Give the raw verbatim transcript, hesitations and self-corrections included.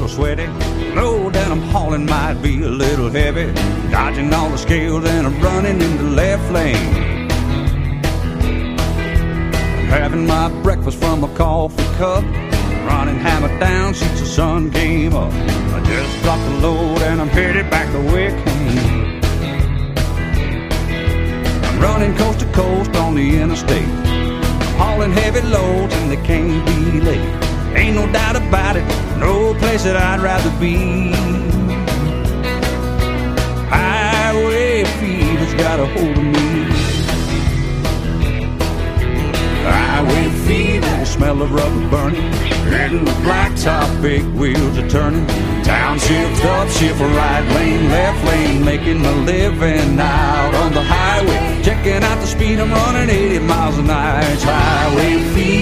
sweaty. Load that I'm hauling might be a little heavy. Dodging all the scales and I'm running in the left lane. I'm having my breakfast from a coffee cup. Running hammer down since the sun came up. I just dropped the load and I'm headed back the way I came. I'm running coast to coast on the interstate. I'm hauling heavy loads and they can't be late. Ain't no doubt about it, no place that I'd rather be. Highway fever's got a hold of me. Highway fever, the smell of rubber burning. Hitting the blacktop, big wheels are turning. Downshift, upshift, right lane, left lane. Making my living out on the highway. Checking out the speed, I'm running eighty miles an hour. It's highway fever.